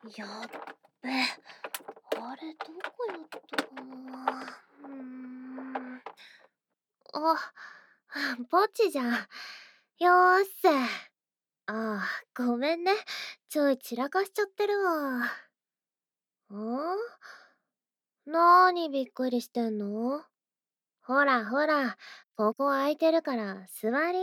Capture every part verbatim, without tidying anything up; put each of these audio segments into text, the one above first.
やっべ。あれ、どこやったかな。うーん。あ、ポチじゃん。よーっせ。ああ、ごめんね。ちょい散らかしちゃってるわ。ん？なーにびっくりしてんの？ほらほら、ここ空いてるから座り。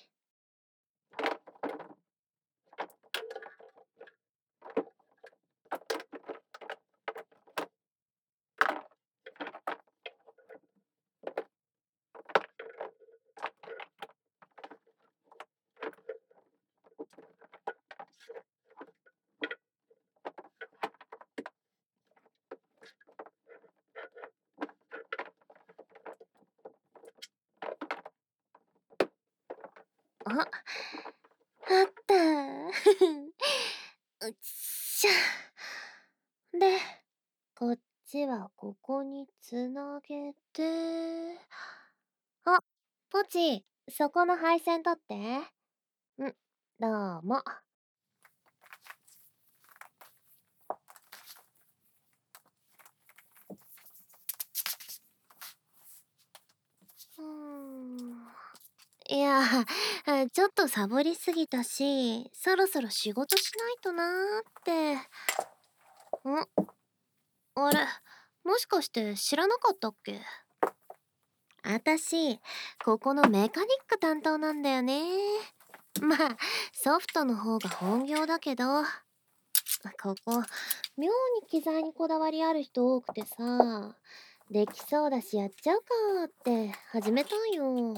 あ、あったー。うっしゃ。で、こっちはここにつなげて。あ、ポチ、そこの配線取って。ん、どうも。うーん。いや、あちょっとサボりすぎたし、そろそろ仕事しないとなーって。ん？あれ、もしかして知らなかったっけ？あたし、ここのメカニック担当なんだよね。まあ、ソフトの方が本業だけど、ここ、妙に機材にこだわりある人多くてさ、できそうだしやっちゃうかーって始めたんよ。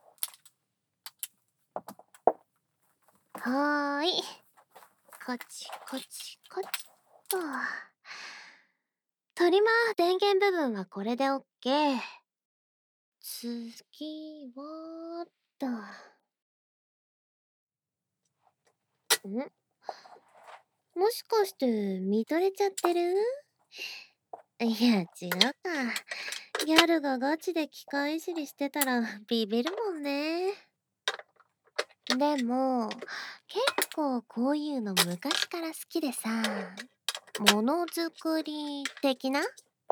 はーい。こっちこっちこっちと。トリマー電源部分はこれでオッケー。次はっと。ん？もしかして見とれちゃってる？いや、違うか。ギャルがガチで機械いじりしてたらビビるもんね。でも、結構こういうの昔から好きでさ、ものづくり的な？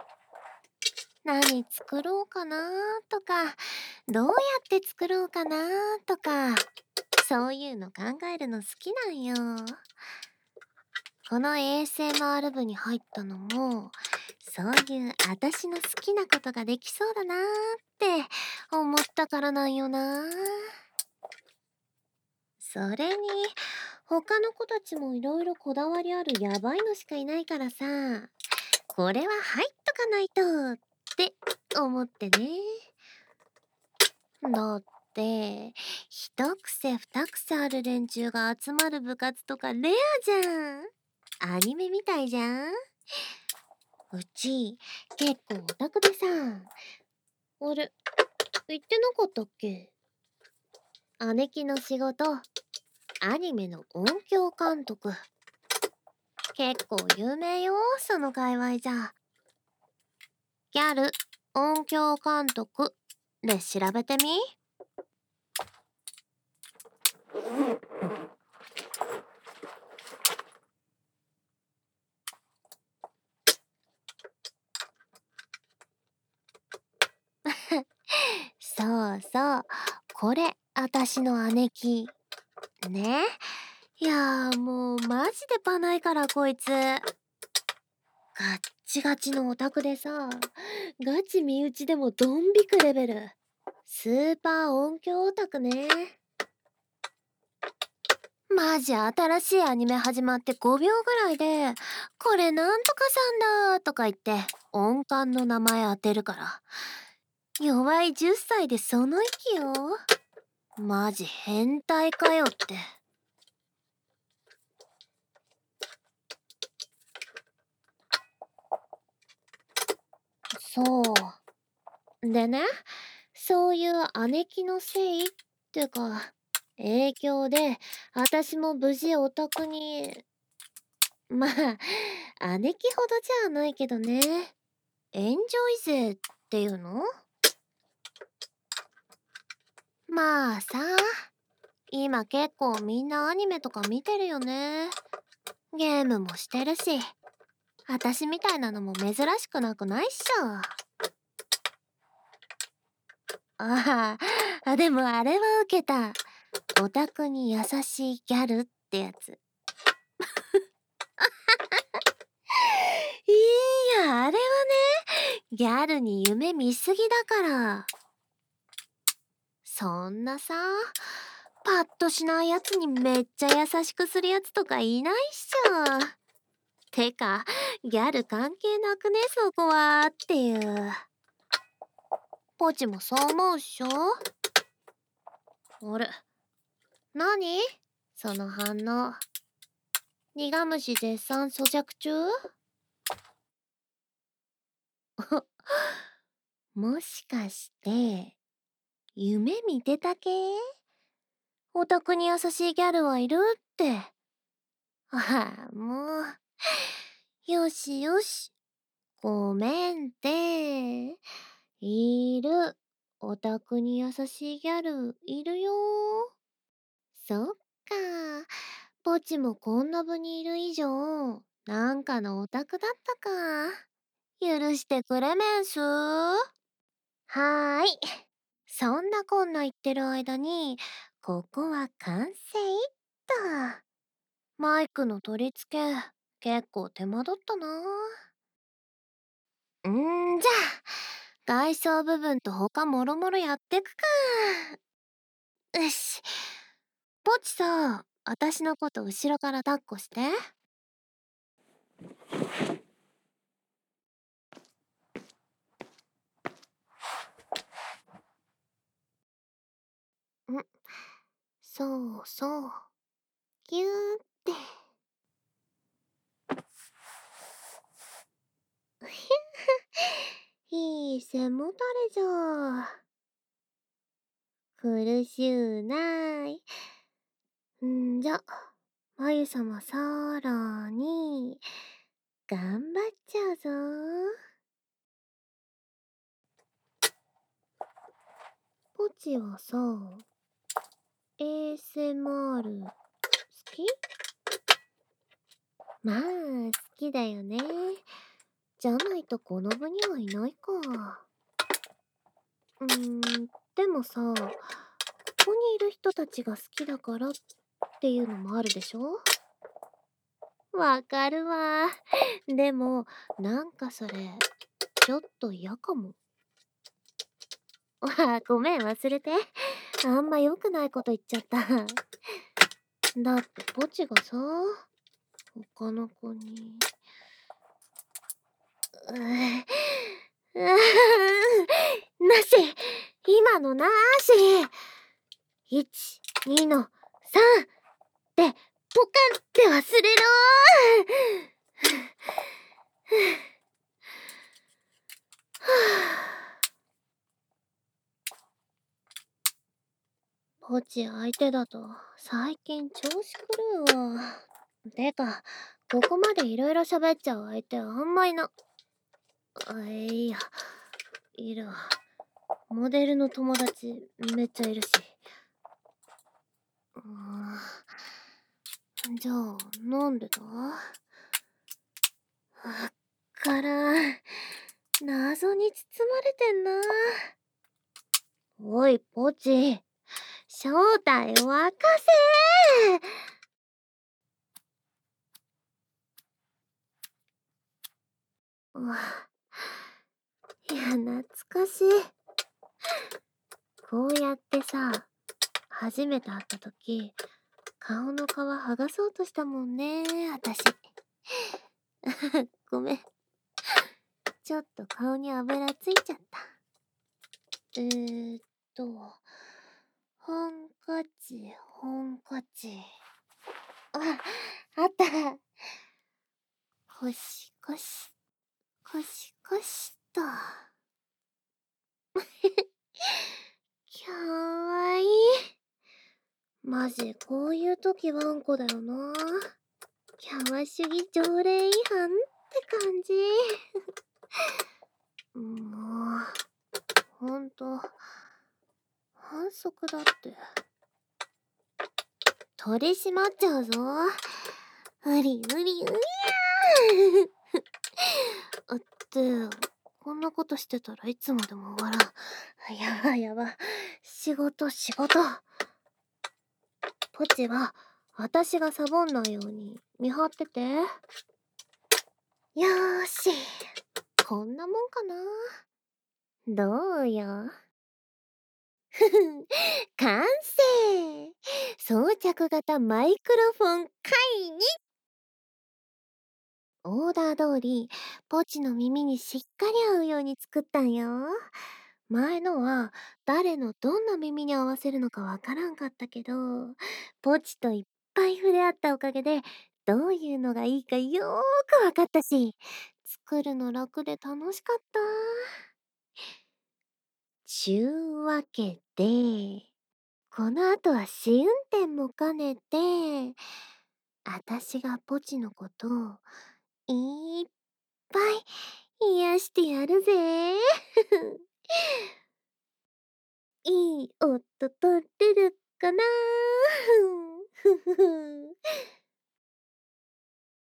何作ろうかなとか、どうやって作ろうかなとか、そういうの考えるの好きなんよ。この エーエスエムアール 部に入ったのも、そういうあたしの好きなことができそうだなーって思ったからなんよな。それに、他の子たちもいろいろこだわりあるヤバいのしかいないからさ、これは入っとかないとって思ってね。だって、一癖二癖ある連中が集まる部活とかレアじゃん。アニメみたいじゃん。うち、結構オタクでさ、あれ、言ってなかったっけ？姉貴の仕事、アニメの音響監督。結構有名よ、その界隈じゃ。ギャル、音響監督で調べてみ。そうそう、これ、あたしの姉貴。ね。いやーもうマジでパないからこいつ。ガッチガチのオタクでさ、ガチ身内でもドン引くレベル。スーパー音響オタクね。マジ新しいアニメ始まってごびょうぐらいで、これなんとかさんだとか言って音感の名前当てるから。弱いじゅっさいでその域よ。マジ変態かよって。そう。でね、そういう姉貴のせいってか、影響で、私も無事オタクに、まあ、姉貴ほどじゃないけどね。エンジョイ勢っていうの？まあさ、今結構みんなアニメとか見てるよね。 ゲームもしてるし、私みたいなのも珍しくなくないっしょ。ああ、でもあれは受けた。オタクに優しいギャルってやつ。いや、あれはね、ギャルに夢見すぎだから。そんなさ、パッとしないやつにめっちゃ優しくするやつとかいないっしょ。てか、ギャル関係なくね、そこはっていう。ポチもそう思うっしょ。あれ、何その反応。苦虫絶賛咀嚼中？もしかして、夢見てた系？オタクに優しいギャルはいるって。ああ、もう。よしよし。ごめんって。いる。オタクに優しいギャルいるよ。そっか。ポチもこんな部にいる以上、なんかのオタクだったか。許してくれめんす。はーい。そんなこんな言ってる間に、ここは完成っと。マイクの取り付け、結構手間取ったな。んーじゃあ、外装部分と他もろもろやってくか。よし。ポチさ、私のこと後ろから抱っこして。ん、そうそう。ぎゅーって。いい背もたれじゃ。苦しゅうない。んじゃ、まゆさまさらに、頑張っちゃうぞ。ポチはさ、エーエスエムアール 好き？まあ、好きだよね。じゃないとこの部にはいないか。うーん、でもさ、ここにいる人たちが好きだからっていうのもあるでしょ？わかるわ。でも、なんかそれ、ちょっと嫌かも。あ、ごめん、忘れて。あんま良くないこと言っちゃった。だってポチがさ、他の子に。うーうーなし今のなし !いち、にのさんで、ポカンって忘れろポチ相手だと最近調子狂うわ。てか、ここまでいろいろ喋っちゃう相手あんまいな。あ、いや、いるわ。モデルの友達めっちゃいるし。うーんじゃあ、なんでだ？わからん。謎に包まれてんな。おい、ポチ。正体を明かせー。うわいや、懐かしい。こうやってさ、初めて会った時、顔の皮剥がそうとしたもんね、私。ごめん。ちょっと顔に油ついちゃった。えーっと、ハンカチ、ハンカチ。あ、あった。コシコシ、コシコシと。かわいい。マジ、こういう時ワンコだよな。キャワ主義条例違反って感じ。もう、ほんと、反則だって。取り締まっちゃうぞ。 うりうりうりゃーあって、こんなことしてたらいつまでも終わらん。やばいやばい。仕事仕事。ポチは、私がサボんないように見張ってて。よーし。こんなもんかな。どうよ。ふふん、完成。装着型マイクロフォン会議。オーダー通り、ポチの耳にしっかり合うように作ったんよ。前のは誰のどんな耳に合わせるのかわからんかったけど、ポチといっぱい触れ合ったおかげで、どういうのがいいかよーくわかったし、作るの楽で楽しかった。ちゅうわけで、この後は試運転も兼ねて、あたしがポチのことをいっぱい癒してやるぜ。いい音取れるかなふふふ。